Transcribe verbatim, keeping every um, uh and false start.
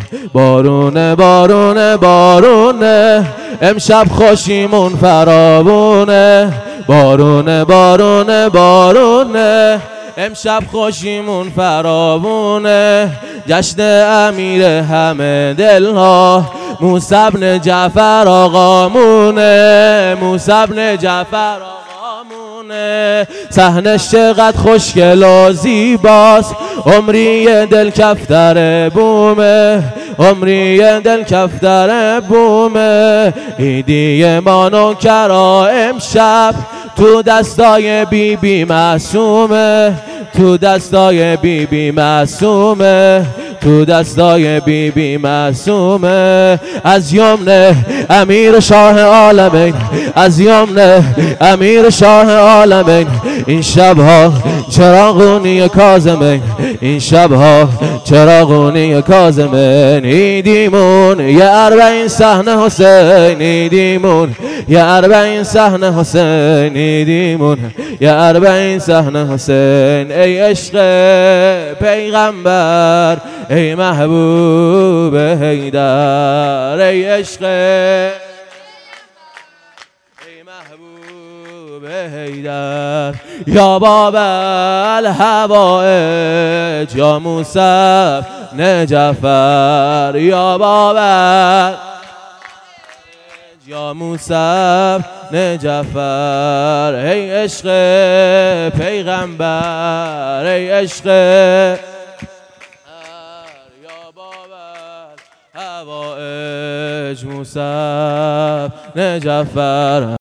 بارونه بارونه بارونه امشب خوشیمون فراوونه بارونه بارونه بارونه امشب خوشیمون فراوونه جشن امیر همه دلها موسی بن جعفر آقامونه موسی بن جعفر آقامونه صحنش چقدر خوشگل و زیباست عمری دل کفتر بومه عمری دل کفتر بومه عیدی ما نوکرا امشب تو دستای بی بی معصومه تو دستای بی بی معصومه تو دستای بی بی معصومه از یمن امیر شاه عالمین از یمن امیر شاه عالمین این شبها چراغونی کاظمین این شبها چراغونی کاظمین عیدیمون یه اربعین صحنه حسین عیدیمون یه اربعین صحنه حسین عیدیمون یه اربعین صحنه حسین ای عشق پیغمبر ای محبوب حیدر ای عشق ای محبوب حیدر یا باب الحوائج یا موسی بن جعفر یا باب یا موسی بن جعفر ای عشق پیغمبر ای عشق هوایج موسی بن جعفر